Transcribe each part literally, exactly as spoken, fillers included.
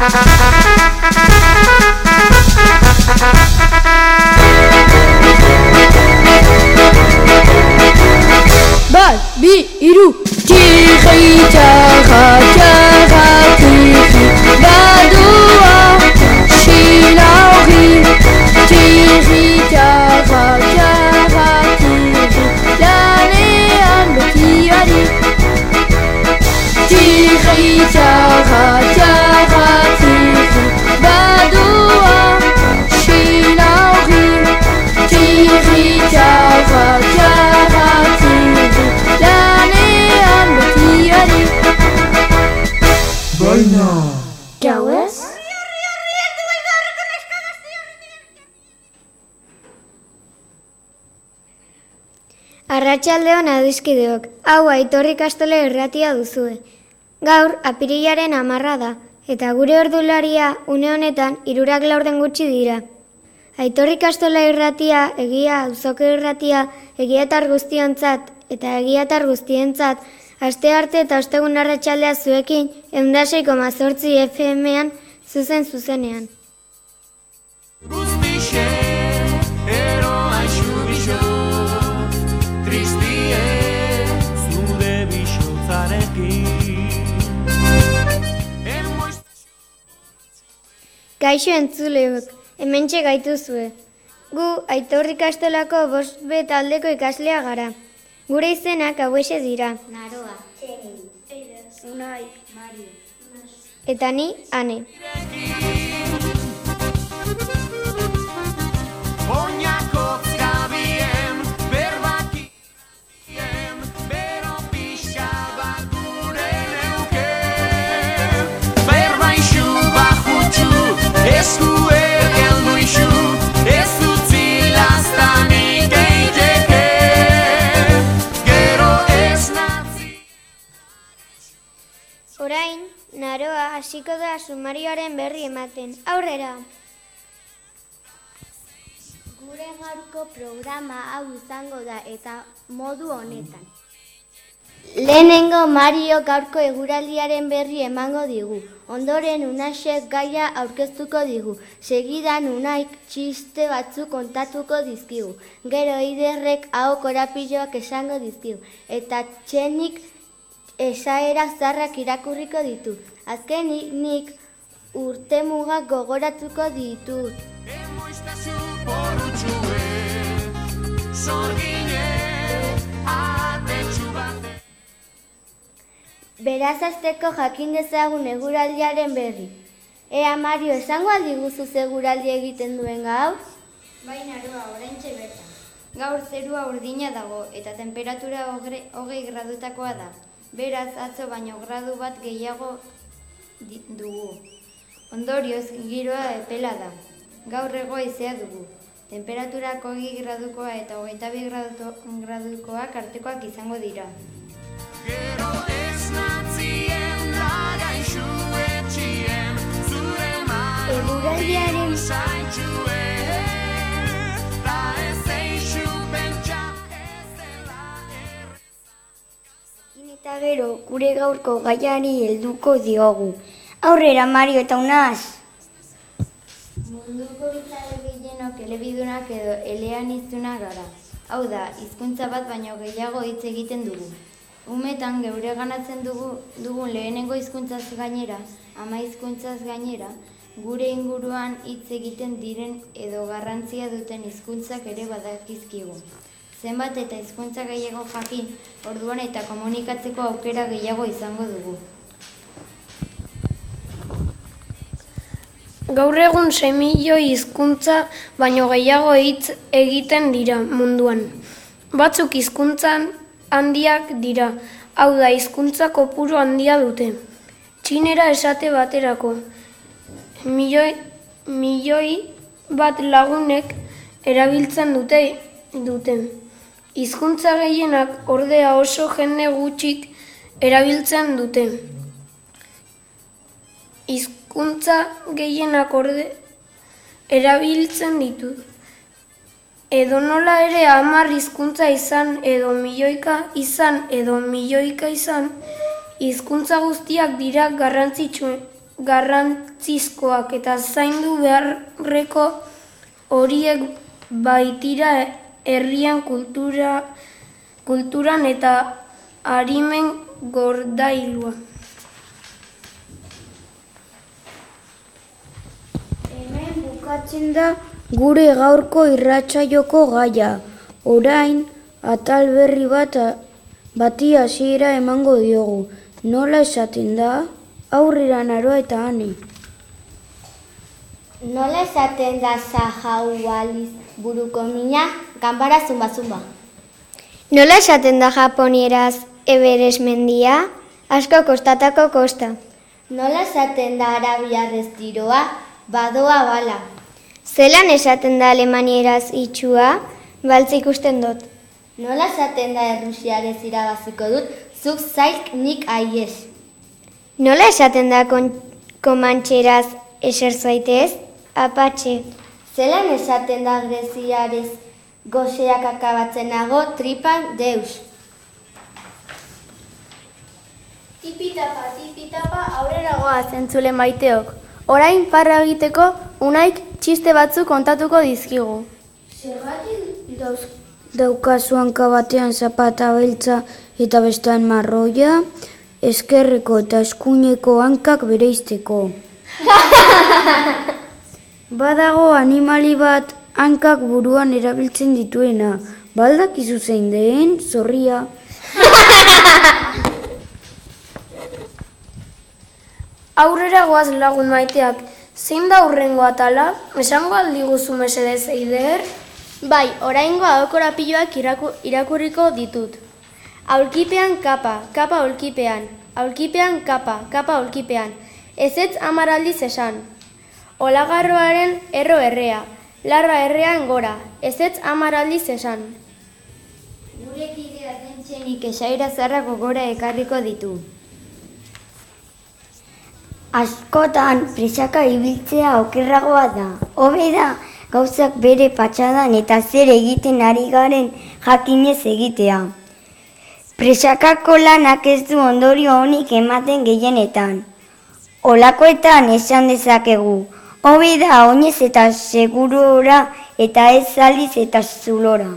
Bat, bi, iru. Tiri, txarra, txarra, tiri, badoa, xilauri. Tiri, txarra, txarra, tiri, lanean betiari. Tiri, txarra, txarra, tiri, badoa, xilauri. Tiri, txarra, txarra, tiri, lanean betiari. Baina! Gauez? Arratsaldeon adiskideok, hau Aitor Ikastola irratia duzue. Gaur, apirilaren hamarra da, eta gure ordularia une honetan hirurak laurden gutxi dira. Aitor Ikastola irratia, egia auzoko irratia, egiatar guztiontzat eta egiatar guztientzat, aste arte eta ostegun arratsaldea zuekin, ehun eta sei koma zortzi F M-an, zuzen zuzenean. Guztixe, eroa xubixo, tristie, zure bixotzarekin. Kaixo entzuleok, hementxe gaituzue. Gu Aitor Ikastolako bost B taldeko ikaslea gara. Gure izenak hauexe dira. Naroa, Txeni, Unai, Mario, Eta ni, Ane. Oinako zgabien, berbakien, bero pixka bat gure neuke. Berbaixu bajutxu, esku ergeldu ixu, ez utzi lastanik eiteke, gero ez nazi. Orain, Naroa hasiko da sumarioaren berri ematen. Aurrera! gure gaurko programa hau izango da eta modu honetan. Lehenengo Mario gaurko eguraldiaren berri emango digu. Ondoren Unaxek gaia aurkeztuko digu. Segidan Unaik txiste batzuk kontatuko dizkigu. Gero Iderrek aho korapiloak esango dizkigu. Eta Txenik esaera zarrak irakurriko ditu. Azkenik nik urtemugak gogoratuko ditut. Emoiztazu porrutxue, zorgine, atetxu bate. Beraz azteko jakin dezagun eguraldiaren berri. Ea Mario, esango aldiguzu eguraldi egiten duen gaur? Bai, Naroa, oraintxe bertan. Gaur zerua urdina dago eta temperatura hogre- hogei gradutakoa da. Beraz, atzo baino gradu bat gehiago di- dugu. Ondorioz, giroa epela da. Gaur ego haizea dugu. Temperaturak hogei gradukoa eta hogeita bi gradu- gradukoak artekoak izango dira. Gero ez natzien lagaixu etxien, zure Eguraldiaren zaitxue, ta ez eixu pentsa ez dela Jakin eta gero gure gaurko gaiari helduko diogu. Aurrera Mario eta Unaz! Munduko bizarre gehienok elebidunak edo eleaniztunak gara. Hau da, hizkuntza bat baino gehiago hitz egiten dugu. Umetan geure ganatzen dugu, dugun lehenengo hizkuntzaz gainera, ama hizkuntzaz gainera, gure inguruan hitz egiten diren edo garrantzia duten hizkuntzak ere badakizkigu. Zenbat eta hizkuntza gehiago jakin, orduan eta komunikatzeko aukera gehiago izango dugu. Gaur egun sei milioi hizkuntza baino gehiago hitz egiten dira munduan. Batzuk hizkuntzan handiak dira, hau da hizkuntza kopuru handia dute. Txinera esate baterako, milioi, milioi bat lagunek erabiltzen dute duten. Hizkuntza gehienak ordea oso jende gutxik erabiltzen dute. Hizkuntza gehienak orde erabiltzen ditu. Edo nola ere hamar hizkuntza izan edo milioika izan edo milioika izan, hizkuntza guztiak dira garrantzitsu, garrantzizkoak eta zaindu beharreko horiek baitira herrian kultura, kulturan eta arimen gordailua. Hemen bukatzen da gure gaurko irratsaioko gaia. Orain, atal berri bat bati hasiera emango diogu. Nola esaten da? Aurrera Naroa eta Ane. Nola esaten da Sahau Aliz buruko mina, ganbara zumba-zumba. Nola esaten da japonieraz Everest mendia? Asko kostatako kosta. Nola esaten da arabiarrez tiroa, badoa bala. Zelan esaten da alemanieraz itxua? Baltza ikusten dut. Nola esaten da errusiarez irabaziko dut, zuk zaik nik aiez. Nola esaten da kon komantxeraz eser zaitez? Apatxe. Zelan esaten da greziarez goseak akabatzen nago, tripan deus. Tipitapa, tipitapa, aurrera goaz entzule maiteok. Orain parra egiteko unaik txiste batzuk kontatuko dizkigu. Zergatik dauz daukazu hanka batean zapata beltza eta bestean marroia, eskerreko eta eskuineko hankak bereizteko. Badago animali bat hankak buruan erabiltzen dituena. Baldakizu zein den, zorria. Aurrera goaz lagun maiteak, zein da hurrengo atala? Esango aldiguzu mesedez Eider? Bai, oraingo aholkorapiloak iraku, irakurriko ditut. Aulkipean kapa, kapa aulkipean. Aulkipean kapa, kapa aulkipean. Ezetz hamar aldiz esan. Olagarroaren erro errea, larra errean gora. Ezetz hamar aldiz esan. Gure kidea dentxenik esaira zarrako gora ekarriko ditu. Askotan presaka ibiltzea okerragoa da. Hobe da gauzak bere patxadan eta zer egiten ari garen jakinez egitea. Presakako lanak ez du ondorio honik ematen gehienetan. Olakoetan esan dezakegu. Hobe da oinez eta segurora eta ez aldiz eta zulora.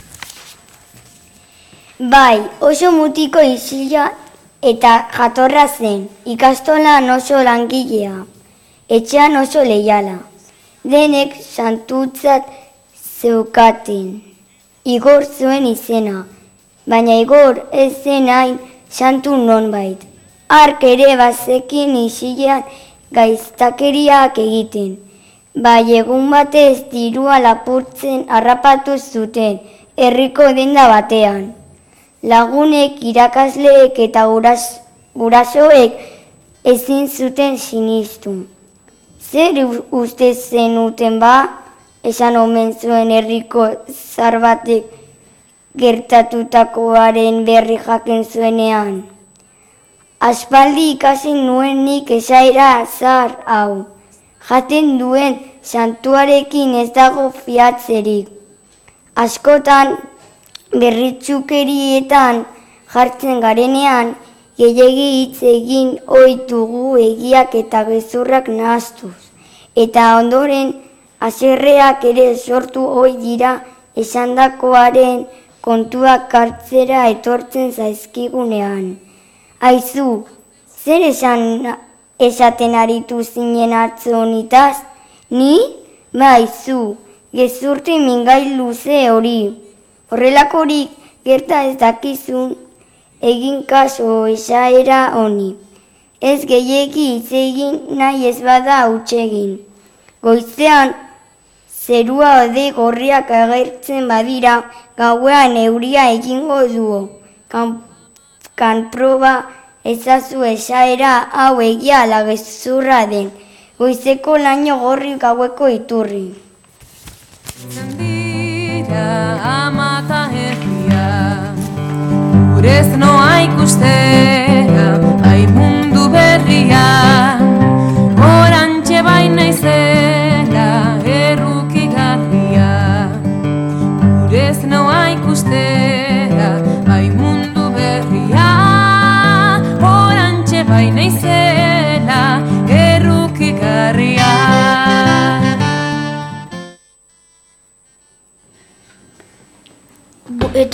Bai, oso mutiko isila eta jatorra zen, ikastolan oso langilea, etxean oso leiala. Denek santutzat zeukaten. Igor zuen izena, baina Igor ez zen hain santu nonbait. Ark ere bazekin isilean gaiztakeriak egiten. Bai egun batez dirua lapurtzen harrapatu zuten, herriko denda batean. Lagunek, irakasleek eta guras, gurasoek ezin zuten sinistu. Zer uste zenuten ba? Esan omen zuen herriko zar batek gertatutakoaren berri jakin zuenean. Aspaldi ikasi nuen nik esaera zar hau. Jaten duen santuarekin ez dago fiatzerik. Askotan berritzukerietan jartzen garenean, gehiegi hitz egin ohitugu egiak eta gezurrak nahastuz. Eta ondoren, haserreak ere sortu ohi dira esandakoaren kontuak hartzera etortzen zaizkigunean. Aizu, zer esan esaten aritu zinen atzo honitaz? Ni? Baizu, gezurte mingai luze hori. Horrelakorik gerta ez dakizun egin kaso esaera honi. Ez gehiegi hitz egin nahi ez bada hutsegin. Goizean zerua ode gorriak agertzen badira, gauean euria egingo duo. Kan, kanproba ezazu esaera hau egia ala gezurra den. Goizeko laino gorri gaueko iturri. Ama eta herria, gurez noa ikustera, ai mundu berria, orantxe baina izela, erruki garria. Gurez noa ikustera, ai mundu berria, orantxe baina izela, erruki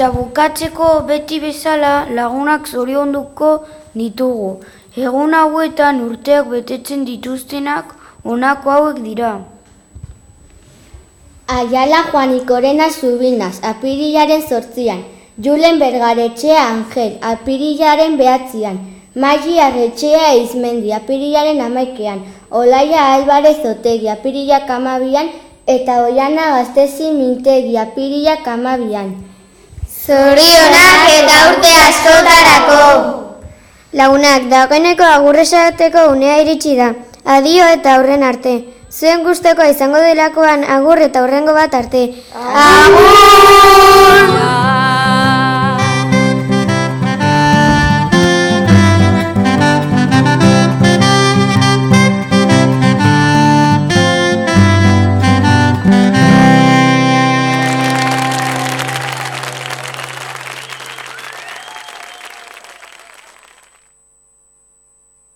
Eta bukatzeko beti bezala lagunak zorionduko ditugu. Egun hauetan urteak betetzen dituztenak honako hauek dira. Ayala Juanikorena Zubinas, apirilaren zortzian. Julen Bergaretxea Angel, apirilaren behatzian. Magi Arretxea Izmendi, apirilaren amaikean. Olaia Alvarez Otegi, apirilak amabian. Eta Oiana Gaztezi Mintegi, apirilak amabian. Zorionak eta urte askotarako! Lagunak, dagoeneko agurresateko unea iritsi da. Adio eta aurren arte. Zuen gustekoa izango delakoan agur eta hurrengo bat arte. Agur!